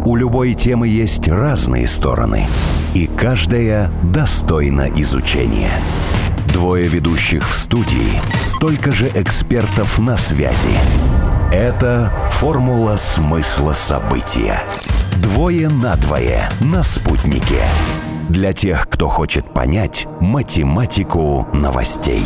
У любой темы есть разные стороны, и каждая достойна изучения. Двое ведущих в студии, столько же экспертов на связи. Это «Формула смысла события». Двое на двое на «Спутнике». Для тех, кто хочет понять математику новостей.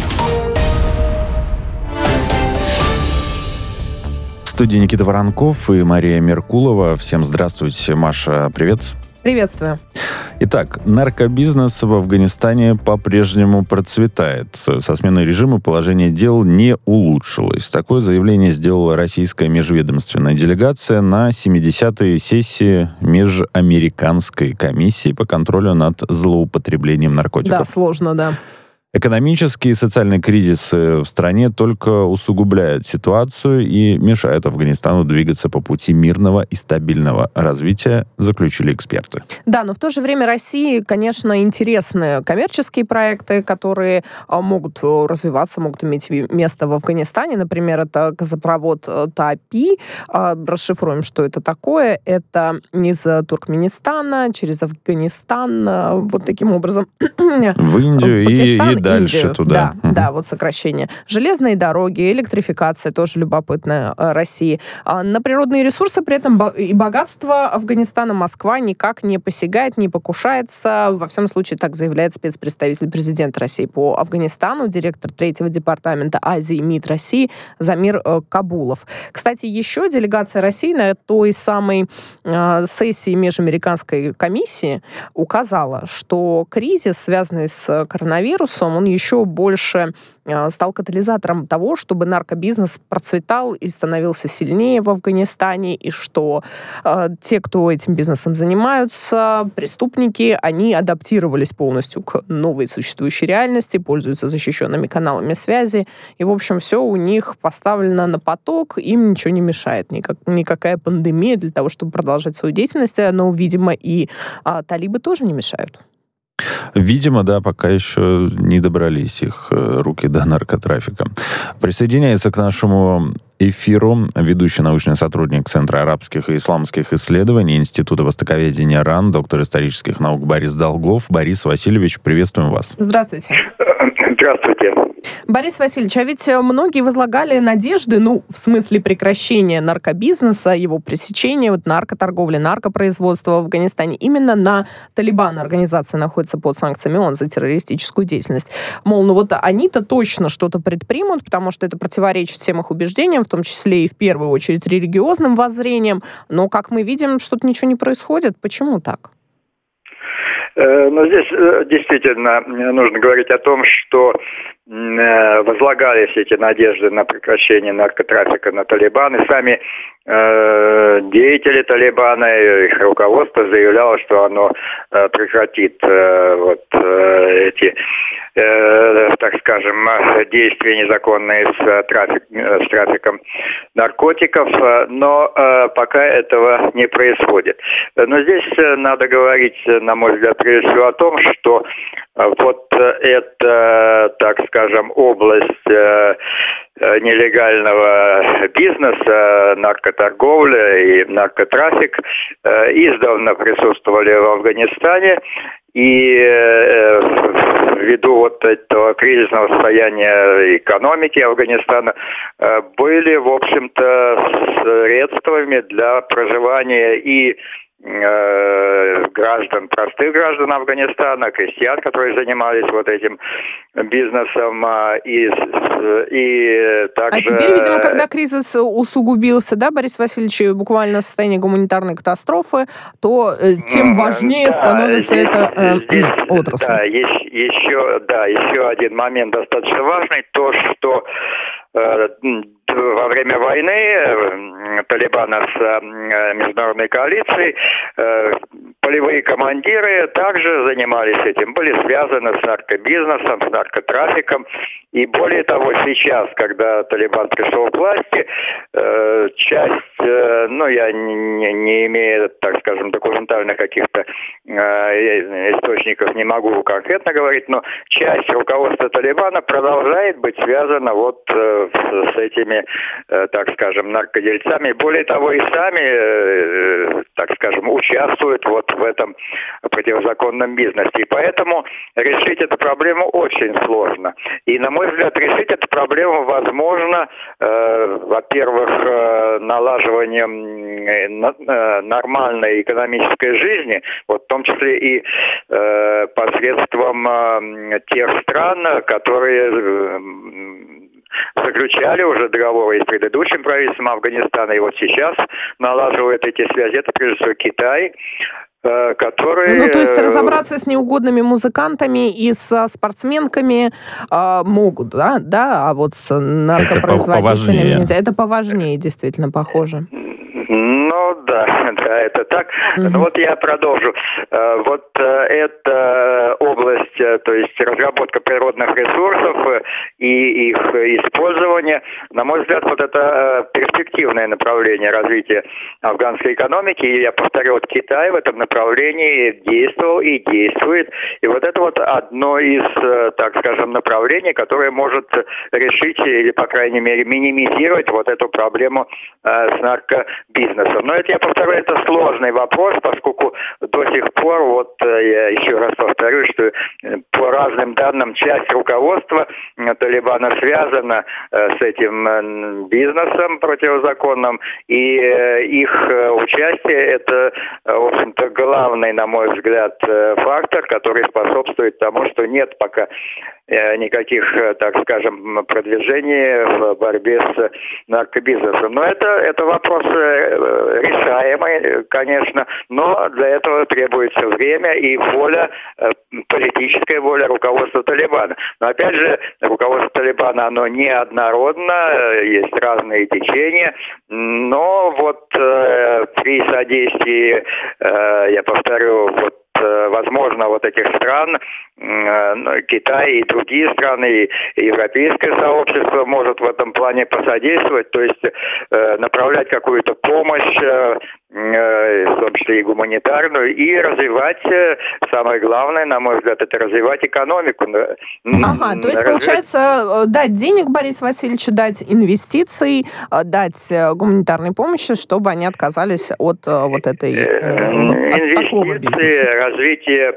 В студии Никита Воронков и Мария Меркулова. Всем здравствуйте. Маша, привет. Приветствую. Итак, наркобизнес в Афганистане по-прежнему процветает. Со сменой режима положение дел не улучшилось. Такое заявление сделала российская межведомственная делегация на 70-й сессии Межамериканской комиссии по контролю над злоупотреблением наркотиков. Да, сложно, да. Экономический и социальный кризис в стране только усугубляют ситуацию и мешают Афганистану двигаться по пути мирного и стабильного развития, заключили эксперты. Да, но в то же время России, конечно, интересны коммерческие проекты, которые могут развиваться, могут иметь место в Афганистане. Например, это газопровод ТАПИ. Расшифруем, что это такое. Это из Туркменистана через Афганистан, вот таким образом. В Индию и дальше Индию. Туда. Да, вот сокращение. Железные дороги, электрификация, тоже любопытная России. На природные ресурсы при этом и богатство Афганистана Москва никак не посягает, не покушается. Во всяком случае, так заявляет спецпредставитель президента России по Афганистану, директор 3-го департамента Азии МИД России Замир Кабулов. Кстати, еще делегация России на той самой сессии Межамериканской комиссии указала, что кризис, связанный с коронавирусом, он еще больше стал катализатором того, чтобы наркобизнес процветал и становился сильнее в Афганистане, и что те, кто этим бизнесом занимаются, преступники, они адаптировались полностью к новой существующей реальности, пользуются защищенными каналами связи, и, в общем, все у них поставлено на поток, им ничего не мешает, никакая пандемия для того, чтобы продолжать свою деятельность, но, видимо, и талибы тоже не мешают. Видимо, да, пока еще не добрались их руки до наркотрафика. Присоединяется к нашему эфиру ведущий научный сотрудник Центра арабских и исламских исследований Института востоковедения РАН, доктор исторических наук Борис Долгов. Борис Васильевич, приветствуем вас. Здравствуйте. Здравствуйте. Борис Васильевич, а ведь многие возлагали надежды, в смысле прекращения наркобизнеса, его пресечения, наркоторговли, наркопроизводства в Афганистане именно на Талибан. Организация находится под санкциями ООН за террористическую деятельность. Мол, они-то точно что-то предпримут, потому что это противоречит всем их убеждениям, в том числе и в первую очередь религиозным воззрениям. Но, как мы видим, что-то ничего не происходит. Почему так? Здесь действительно нужно говорить о том, что возлагались эти надежды на прекращение наркотрафика на Талибан, и сами деятели Талибана, их руководство заявляло, что оно прекратит эти, так скажем, действия незаконные с трафиком наркотиков, но пока этого не происходит. Но здесь надо говорить, на мой взгляд, прежде всего о том, что эта, так скажем, область нелегального бизнеса, наркоторговля и наркотрафик издавна присутствовали в Афганистане, и ввиду этого кризисного состояния экономики Афганистана были, в общем-то, средствами для проживания и простых граждан Афганистана, крестьян, которые занимались этим бизнесом, и также... А теперь, видимо, когда кризис усугубился, да, Борис Васильевич, буквально состояние гуманитарной катастрофы, то тем важнее становится эта отрасль. Да, еще один момент достаточно важный, то, что во время войны Талибана с международной коалицией полевые командиры также занимались этим, были связаны с наркобизнесом, с наркотрафиком. И более того, сейчас, когда Талибан пришел к власти, часть, я не имею, так скажем, документальных каких-то источников, не могу конкретно говорить, но часть руководства Талибана продолжает быть связана с этими, так скажем, наркодельцами. Более того, и сами, так скажем, участвуют вот в этом противозаконном бизнесе. И поэтому решить эту проблему очень сложно. И, на мой взгляд, решить эту проблему возможно, во-первых, налаживанием нормальной экономической жизни, вот в том числе и посредством тех стран, которые заключали уже договоры с предыдущим правительством Афганистана, и вот сейчас налаживают эти связи. Это, прежде всего, Китай, который... Ну, то есть разобраться с неугодными музыкантами и со спортсменками могут, да? А вот с наркопроизводителями нельзя. Это поважнее, действительно, похоже. Ну, да, это так. Ну, вот я продолжу. Вот эта область, то есть разработка природных ресурсов и их использование, на мой взгляд, вот это перспективное направление развития афганской экономики. И я повторю, вот Китай в этом направлении действовал и действует. И вот это вот одно из, так скажем, направлений, которое может решить или, по крайней мере, минимизировать вот эту проблему с наркобизнесом. Но это, я повторю, это сложный вопрос, поскольку до сих пор, вот я еще раз повторю, что по разным данным часть руководства Талибана связана с этим бизнесом противозаконным, и их участие это, в общем-то, главный, на мой взгляд, фактор, который способствует тому, что нет пока никаких, так скажем, продвижений в борьбе с наркобизнесом. Но это вопрос решаемый, конечно, но для этого требуется время и воля, политическая воля руководства Талибана. Но опять же, руководство Талибана, оно неоднородно, есть разные течения, но вот при содействии, я повторю, вот возможно, вот этих стран, Китай и другие страны, и европейское сообщество может в этом плане посодействовать, то есть направлять какую-то помощь, в том числе и гуманитарную, и развивать, самое главное, на мой взгляд, это развивать экономику. Ага, то есть, получается, дать денег Борису Васильевичу, дать инвестиций, дать гуманитарной помощи, чтобы они отказались от вот этой от такого бизнеса. Развитие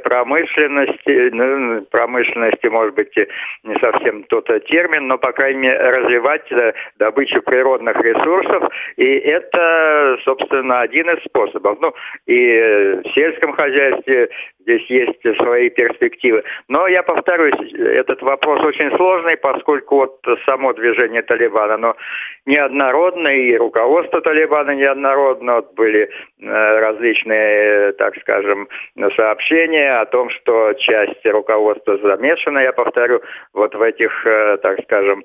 промышленности, может быть, не совсем тот термин, но, по крайней мере, развивать добычу природных ресурсов, и это, собственно, один из способов. Ну, и в сельском хозяйстве здесь есть свои перспективы. Но, я повторюсь, этот вопрос очень сложный, поскольку вот само движение Талибана, оно неоднородное, и руководство Талибана неоднородно. Вот были различные, так скажем, сообщения о том, что часть руководства замешана, я повторю, вот в этих, так скажем,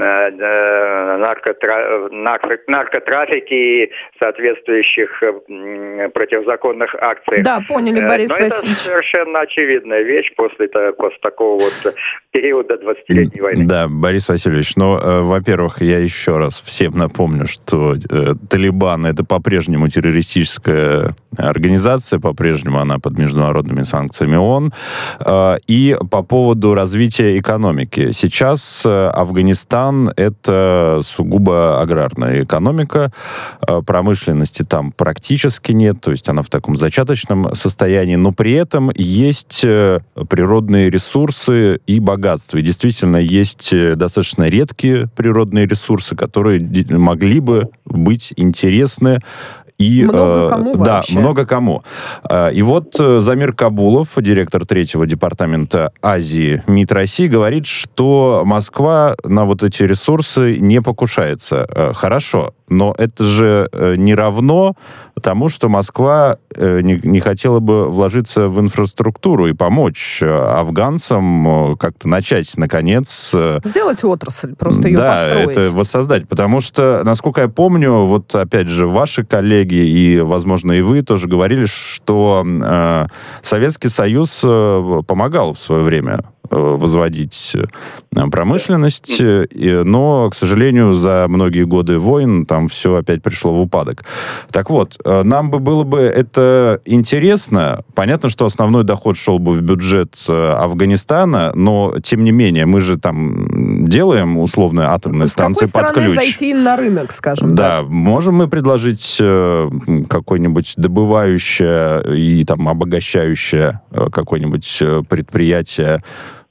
наркотрафике и соответствующих противозаконных акциях. Да, поняли, Борис Васильевич. Это совершенно очевидная вещь после такого вот периода 20-летней войны. Да, Борис Васильевич, во-первых, я еще раз всем напомню, что Талибан — это по-прежнему террористическая организация, по-прежнему она под международными санкциями ООН. И по поводу развития экономики. Сейчас Афганистан — это сугубо аграрная экономика, промышленности там практически нет, то есть она в таком зачаточном состоянии, но при этом есть природные ресурсы и богатство. И действительно есть достаточно редкие природные ресурсы, которые могли бы быть интересны и много кому вообще. Да, много кому. И вот Замир Кабулов, директор 3-го департамента Азии МИД России, говорит, что Москва на вот эти ресурсы не покушается. Хорошо, но это же не равно тому, что Москва не хотела бы вложиться в инфраструктуру и помочь афганцам как-то начать, наконец... Сделать отрасль, просто ее построить. Да, это воссоздать. Потому что, насколько я помню, вот опять же, ваши коллеги и, возможно, и вы тоже говорили, что Советский Союз помогал в свое время возводить промышленность, но, к сожалению, за многие годы войн там все опять пришло в упадок. Так вот, нам было бы это интересно. Понятно, что основной доход шел бы в бюджет Афганистана, но, тем не менее, мы же там делаем условно атомные станции под ключ. С какой стороны зайти на рынок, скажем так? Да, можем мы предложить какое-нибудь добывающее и там обогащающее какое-нибудь предприятие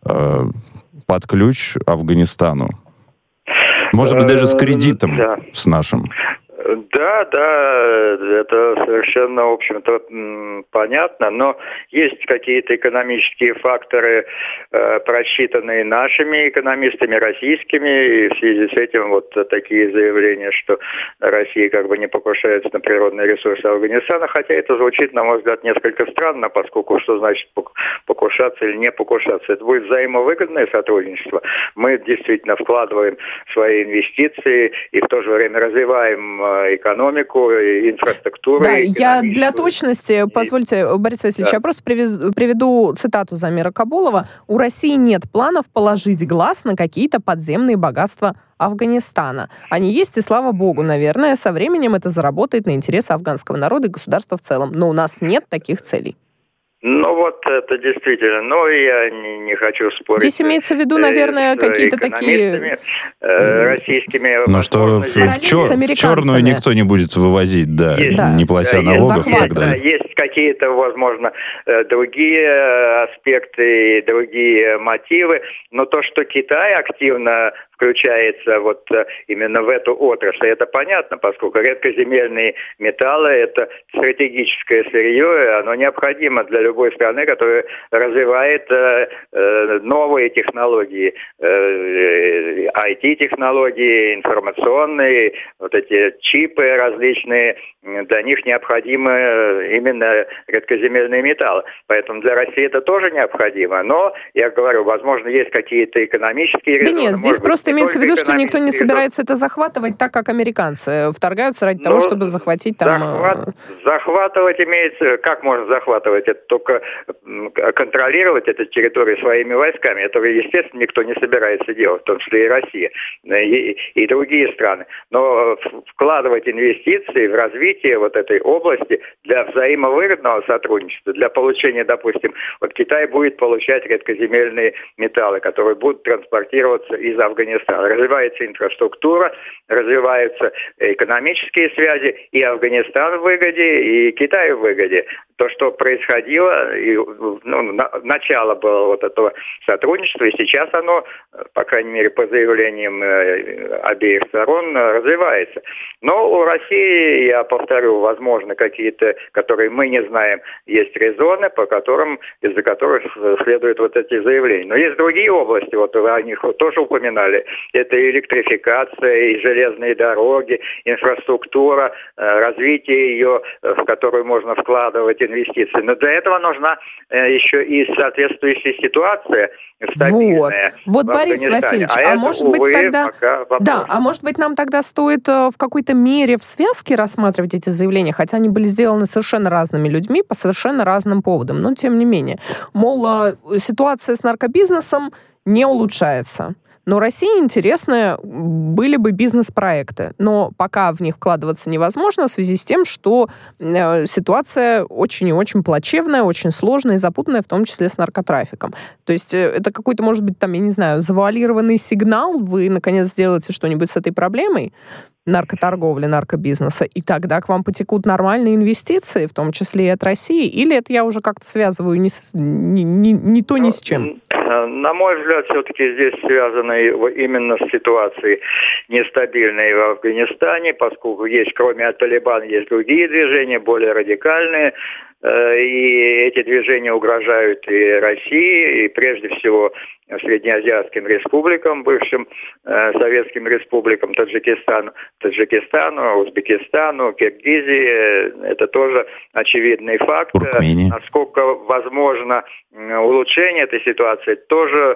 под ключ Афганистану? Может быть, даже с кредитом, с нашим. Да, это совершенно, в общем-то, понятно, но есть какие-то экономические факторы, просчитанные нашими экономистами, российскими, и в связи с этим вот такие заявления, что Россия как бы не покушается на природные ресурсы Афганистана, хотя это звучит, на мой взгляд, несколько странно, поскольку что значит покушаться или не покушаться? Это будет взаимовыгодное сотрудничество. Мы действительно вкладываем свои инвестиции и в то же время развиваем экономику, инфраструктуру. Да, я для точности, позвольте, Борис Васильевич, я просто приведу цитату Замира Кабулова. «У России нет планов положить глаз на какие-то подземные богатства Афганистана. Они есть, и слава богу, наверное, со временем это заработает на интересы афганского народа и государства в целом. Но у нас нет таких целей». Ну вот это действительно, но я не хочу спорить. Здесь имеется в виду, наверное, какие-то такие российскими. Но что в черную никто не будет вывозить, не платя налогов и так далее. Есть какие-то, возможно, другие аспекты, другие мотивы, но то, что Китай активно включается вот именно в эту отрасль, это понятно, поскольку редкоземельные металлы – это стратегическое сырье, и оно необходимо для любой страны, которая развивает новые технологии, IT-технологии, информационные, вот эти чипы различные, для них необходимы именно редкоземельные металлы. Поэтому для России это тоже необходимо. Но, я говорю, возможно, есть какие-то экономические резоны. Да нет, здесь просто имеется в виду, что никто не собирается это захватывать так, как американцы вторгаются ради того, чтобы захватить там... Захватывать имеется... Как можно захватывать? Это только контролировать эту территорию своими войсками. Этого, естественно, никто не собирается делать, в том числе и Россия, и другие страны. Но вкладывать инвестиции в развитие вот этой области для взаимовыгодного сотрудничества, для получения, допустим, вот Китай будет получать редкоземельные металлы, которые будут транспортироваться из Афганистана. Развивается инфраструктура, развиваются экономические связи, и Афганистан в выгоде, и Китай в выгоде. То, что происходило, начало было вот этого сотрудничества, и сейчас оно, по крайней мере, по заявлениям обеих сторон, развивается. Но у России, я повторю, возможно, какие-то, которые мы не знаем, есть резоны, из-за которых следуют вот эти заявления. Но есть другие области, вот вы о них тоже упоминали. Это и электрификация, и железные дороги, инфраструктура, развитие ее, в которую можно вкладывать инвестиции. Но для этого нужна еще и соответствующая ситуация стабильная. Вот Борис Васильевич, может быть тогда... Да, может быть нам тогда стоит в какой-то мере в связке рассматривать эти заявления, хотя они были сделаны совершенно разными людьми по совершенно разным поводам, но тем не менее. Мол, ситуация с наркобизнесом не улучшается. Но России интересны были бы бизнес-проекты. Но пока в них вкладываться невозможно в связи с тем, что ситуация очень и очень плачевная, очень сложная и запутанная, в том числе с наркотрафиком. То есть это какой-то, может быть, там, я не знаю, завуалированный сигнал, вы, наконец, сделаете что-нибудь с этой проблемой наркоторговли, наркобизнеса, и тогда к вам потекут нормальные инвестиции, в том числе и от России? Или это я уже как-то связываю ни то, ни с чем? На мой взгляд, все-таки здесь связано именно с ситуацией нестабильной в Афганистане, поскольку есть, кроме Талибана, есть другие движения, более радикальные, и эти движения угрожают и России, и прежде всего среднеазиатским республикам, бывшим советским республикам, Таджикистану, Узбекистану, Киргизии. Это тоже очевидный факт. Туркмении. Насколько возможно улучшение этой ситуации, тоже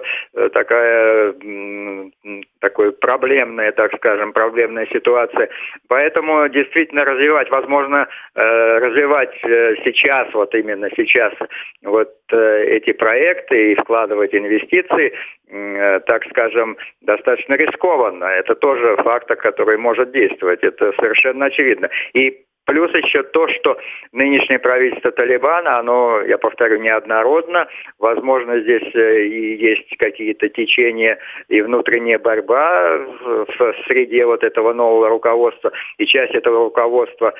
такой проблемная, так скажем, проблемная ситуация. Поэтому действительно развивать сейчас сейчас, вот именно сейчас, вот эти проекты и вкладывать инвестиции, так скажем, достаточно рискованно. Это тоже фактор, который может действовать. Это совершенно очевидно. И плюс еще то, что нынешнее правительство Талибана, оно, я повторю, неоднородно. Возможно, здесь и есть какие-то течения и внутренняя борьба в среде вот этого нового руководства. И часть этого руководства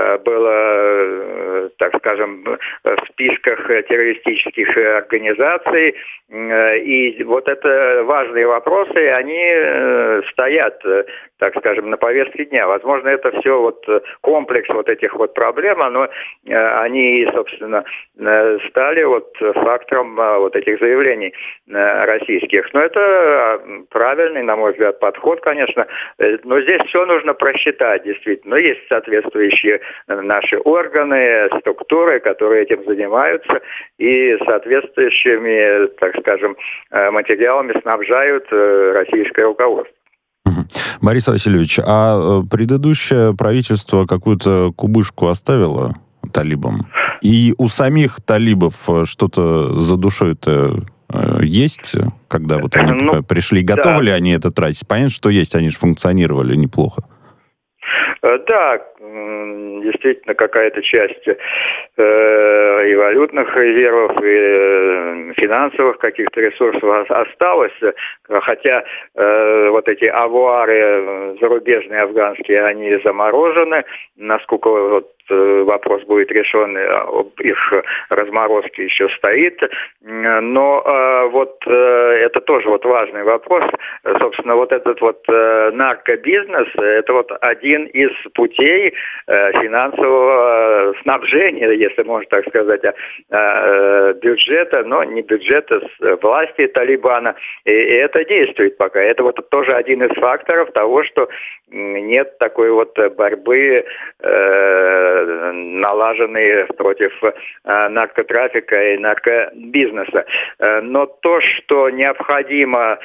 была, так скажем, в списках террористических организаций. И вот это важные вопросы, они стоят, так скажем, на повестке дня. Возможно, это все вот комплекс вот этих вот проблем, но они, собственно, стали вот фактором вот этих заявлений российских. Но это правильный, на мой взгляд, подход, конечно. Но здесь все нужно просчитать, действительно. Но есть соответствующие наши органы, структуры, которые этим занимаются и соответствующими, так скажем, материалами снабжают российское руководство. Борис Васильевич, а предыдущее правительство какую-то кубышку оставило талибам? И у самих талибов что-то за душой-то есть, когда вот они пришли? Готовы ли они это тратить? Понятно, что есть, они же функционировали неплохо. Да, действительно, какая-то часть и валютных резервов, и финансовых каких-то ресурсов осталась, хотя вот эти авуары зарубежные, афганские, они заморожены, насколько вот вопрос будет решен, об их разморозке еще стоит, но вот это тоже вот важный вопрос. Собственно, вот этот вот наркобизнес, это вот один из путей финансового снабжения, если можно так сказать, бюджета, но не бюджета, власти Талибана, и это действует пока. Это вот тоже один из факторов того, что нет такой вот борьбы налаженные против наркотрафика и наркобизнеса. Но то, что необходимо,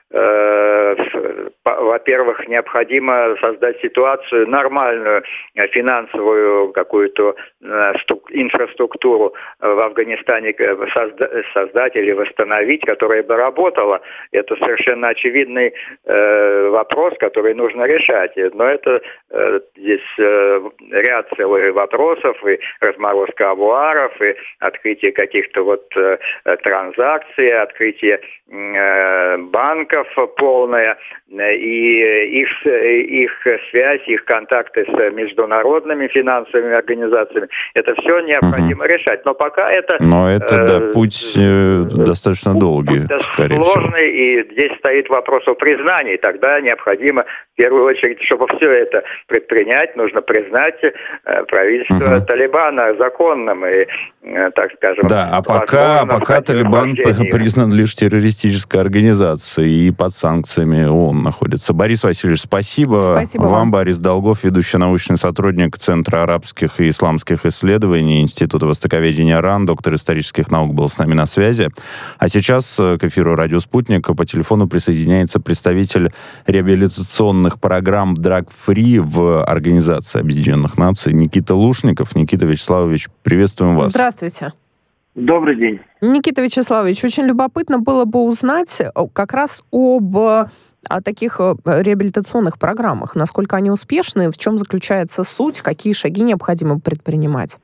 во-первых, необходимо создать ситуацию, нормальную финансовую какую-то инфраструктуру в Афганистане создать или восстановить, которая бы работала. Это совершенно очевидный вопрос, который нужно решать. Но это здесь ряд целых вопросов, и разморозка авуаров, и открытие каких-то вот транзакций, открытие банков полная, и их связь, их контакты с международными финансовыми организациями. Это все необходимо решать. Но пока это... Но это, путь достаточно долгий, скорее всего. Сложный, и здесь стоит вопрос о признании. Тогда необходимо, в первую очередь, чтобы все это предпринять, нужно признать правительство Талибана законным и, так скажем... Да, а пока Талибан признан лишь террористической организацией и под санкциями ООН находится. Борис Васильевич, спасибо вам. Борис Долгов, ведущий научный сотрудник Центра арабских и исламских исследований Института востоковедения РАН, доктор исторических наук, был с нами на связи. А сейчас к эфиру «Радио Спутник» по телефону присоединяется представитель реабилитационных программ Drug Free в Организации Объединенных Наций Никита Лушников. Никита Вячеславович, приветствуем вас. Здравствуйте. Добрый день. Никита Вячеславович, очень любопытно было бы узнать как раз об таких реабилитационных программах. Насколько они успешны, в чем заключается суть, какие шаги необходимо предпринимать?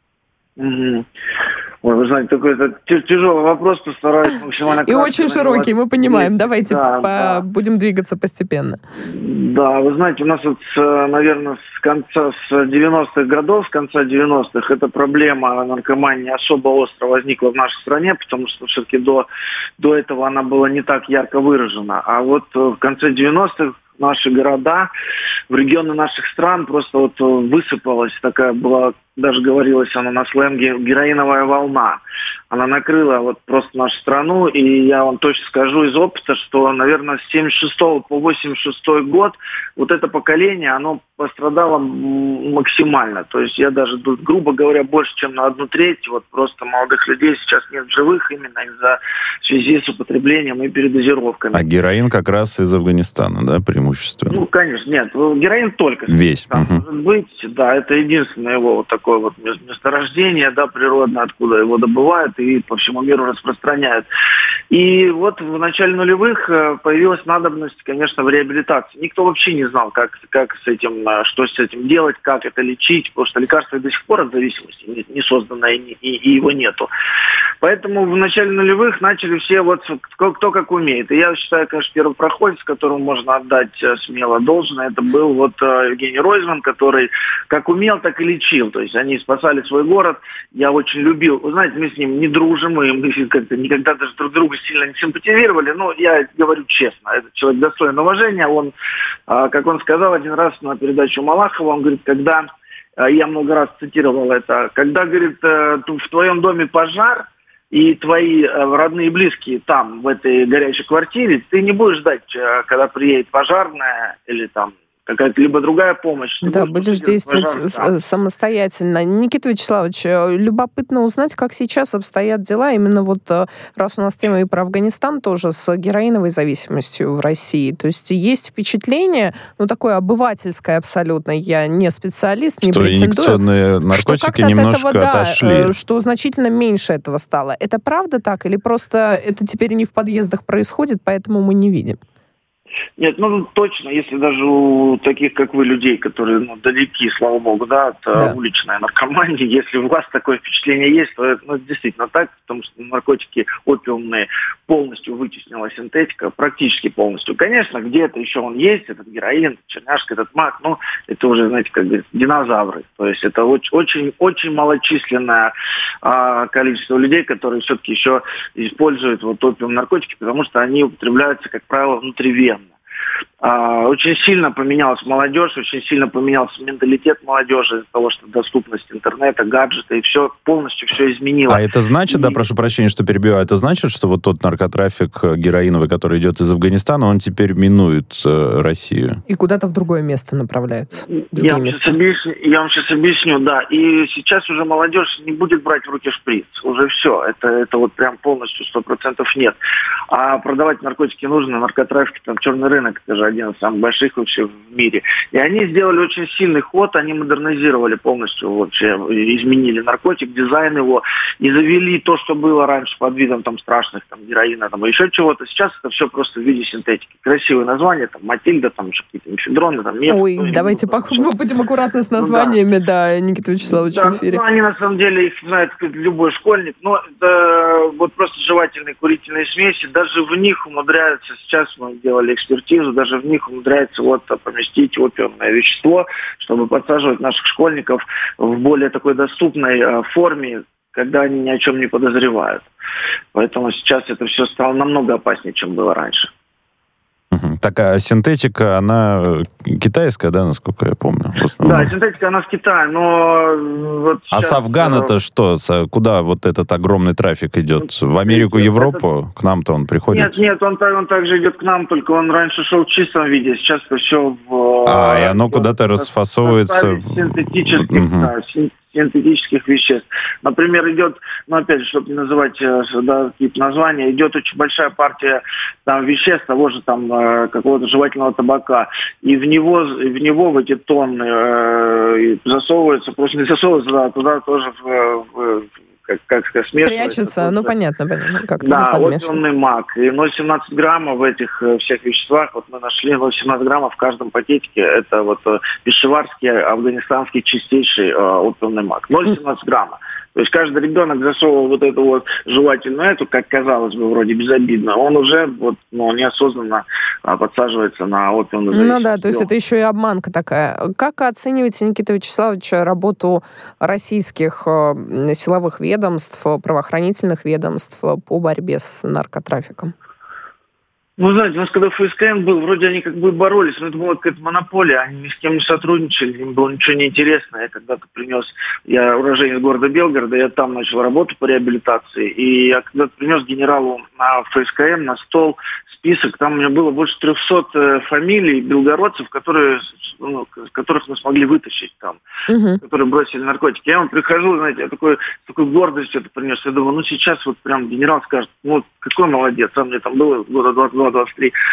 Ой, вы знаете, такой тяжелый вопрос, постараюсь максимально... И очень широкий, мы понимаем. Давайте будем двигаться постепенно. Да, вы знаете, у нас вот, наверное, с конца 90-х, эта проблема наркомании особо остро возникла в нашей стране, потому что все-таки до этого она была не так ярко выражена. А вот в конце 90-х наши города, в регионы наших стран просто вот высыпалась такая была, даже говорилось оно на сленге, героиновая волна. Она накрыла вот просто нашу страну, и я вам точно скажу из опыта, что, наверное, с 76 по 86 год вот это поколение, оно пострадало максимально. То есть я даже, грубо говоря, больше, чем на 1/3 вот просто молодых людей сейчас нет в живых именно в связи с употреблением и передозировками. А героин как раз из Афганистана, да, преимущественно? преимущественно. Ну, конечно, нет. Героин только весь. Может быть, да, это единственное его вот такое вот месторождение, да, природное, откуда его добывают и по всему миру распространяют. И вот в начале нулевых появилась надобность, конечно, в реабилитации. Никто вообще не знал, как с этим, что с этим делать, как это лечить, потому что лекарство до сих пор от зависимости не создано, и его нету. Поэтому в начале нулевых начали все вот кто как умеет. И я считаю, конечно, первопроходец, которому можно отдать смело должное, это был вот Евгений Ройзман, который как умел, так и лечил. То есть они спасали свой город. Я очень любил. Вы знаете, мы с ним не дружим, мы как-то никогда даже друг другу сильно не симпатизировали, но я говорю честно, этот человек достоин уважения. Он, как он сказал один раз на передачу Малахова, он говорит, когда, я много раз цитировал это, когда, говорит, в твоем доме пожар, и твои родные и близкие там, в этой горячей квартире, ты не будешь ждать, когда приедет пожарная или там какая-то либо другая помощь. Да, будешь действовать самостоятельно. Никита Вячеславович, любопытно узнать, как сейчас обстоят дела, именно вот раз у нас тема и про Афганистан тоже, с героиновой зависимостью в России. То есть есть впечатление, ну, такое обывательское абсолютно, я не специалист, не претендую. Что инъекционные наркотики немножко отошли. Что значительно меньше этого стало. Это правда так? Или просто это теперь не в подъездах происходит, поэтому мы не видим? Нет, ну точно, если даже у таких, как вы, людей, которые далеки, слава богу, от уличной наркомании, если у вас такое впечатление есть, то это действительно так, потому что наркотики опиумные полностью вытеснила синтетика, практически полностью. Конечно, где-то еще он есть, этот героин, черняшка, этот мак, но это уже, знаете, как говорится, динозавры. То есть это очень малочисленное количество людей, которые все-таки еще используют вот опиум наркотики, потому что они употребляются, как правило, внутривенно. Очень сильно поменялась молодежь, очень сильно поменялся менталитет молодежи из-за того, что доступность интернета, гаджеты, и все полностью все изменило. А это значит, да, прошу прощения, что перебиваю, это значит, что вот тот наркотрафик героиновый, который идет из Афганистана, он теперь минует Россию? И куда-то в другое место направляется? Я вам сейчас объясню, да. И сейчас уже молодежь не будет брать в руки шприц. Уже все. Это вот прям полностью 100% нет. А продавать наркотики нужно, наркотрафик, там черный рынок, это же один из самых больших вообще в мире. И они сделали очень сильный ход, они модернизировали полностью вообще, изменили наркотик, дизайн его, и завели то, что было раньше под видом там страшных, там, героина, там, еще чего-то. Сейчас это все просто в виде синтетики. Красивые названия, там, Матильда, там, какие-то мефедроны, там, нефть. Ой, давайте будем аккуратны с названиями, да, Никита Вячеславович, в эфире. Они, на самом деле, их знает любой школьник, но это вот просто жевательные курительные смеси, даже в них умудряются, сейчас мы делали экспертизу, даже в них умудряется поместить опиумное вещество, чтобы подсаживать наших школьников в более такой доступной форме, когда они ни о чем не подозревают. Поэтому сейчас это все стало намного опаснее, чем было раньше. Такая синтетика, она китайская, да, насколько я помню? Да, синтетика, она в Китае, но... Вот сейчас, с Афгана-то что? Куда вот этот огромный трафик идет? В Америку, Европу? К нам-то он приходит? Нет, он также идет к нам, только он раньше шел в чистом виде, сейчас это все в... и оно куда-то расфасовывается... Синтетических веществ. Например, идет, опять же, чтобы не называть какие-то названия, идет очень большая партия там веществ, того же там какого-то жевательного табака, и в него в эти тонны засовывается, просто не засовывается, туда тоже как смешивается. Прячется, понятно, как-то да, опиумный мак. И 0,17 грамма в этих всех веществах, вот мы нашли 0,17 грамма в каждом пакетике, это вот пешеварский, афганистанский чистейший опиумный мак. 0,17 грамма. То есть каждый ребенок засовывал вот эту вот жевательную как казалось бы, вроде безобидно, он уже неосознанно подсаживается на опиумную зависимость. Да, то есть это еще и обманка такая. Как оцениваете, Никита Вячеславович, работу российских силовых ведомств, правоохранительных ведомств по борьбе с наркотрафиком? Знаете, у нас когда ФСКН был, вроде они как бы боролись, но это была какая-то монополия, они ни с кем не сотрудничали, им было ничего не интересно. Я когда-то я уроженец города Белгорода, я там начал работу по реабилитации, и я когда-то принес генералу на ФСКН на стол список, там у меня было больше 300 фамилий белгородцев, которых мы смогли вытащить там, которые бросили наркотики. Я вам прихожу, знаете, я такой гордостью это принес, я думаю, сейчас вот прям генерал скажет, какой молодец, мне там было года 22-23.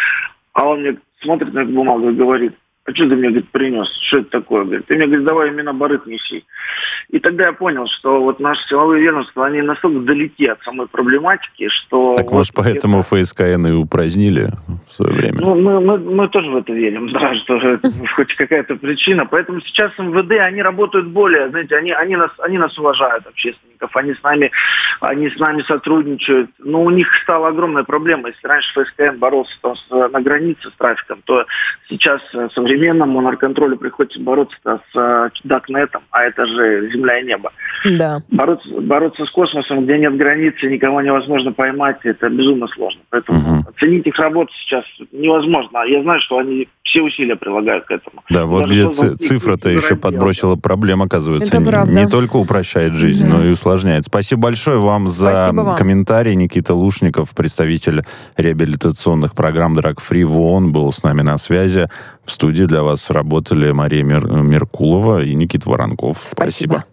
А он мне смотрит на эту бумагу и говорит: а что ты мне, говорит, принес? Что это такое? Говорит, ты мне, говорит, давай именно барык неси. И тогда я понял, что вот наши силовые ведомства, они настолько далеки от самой проблематики, что... Так, может, поэтому ФСКН и упразднили в свое время? Ну, мы тоже в это верим, да, что хоть какая-то причина. Поэтому сейчас МВД, они работают более, знаете, они нас уважают, общественников, они с нами сотрудничают. Но у них стала огромная проблема. Если раньше ФСКН боролся там на границе с трафиком, то сейчас современному нарконтролю приходится бороться с Даркнетом, а это же земля и небо. Да. Бороться с космосом, где нет границы, никого невозможно поймать, это безумно сложно. Поэтому оценить их работу сейчас невозможно. Я знаю, что они все усилия прилагают к этому. Да, вот где цифра-то еще подбросила проблем, оказывается. Не только упрощает жизнь, но и усложняет. Спасибо большое вам за комментарий. Никита Лушников, представитель реабилитационных программ Drug Free в ООН, был с нами на связи. В студии для вас работали Мария Меркулова и Никита Воронков. Спасибо.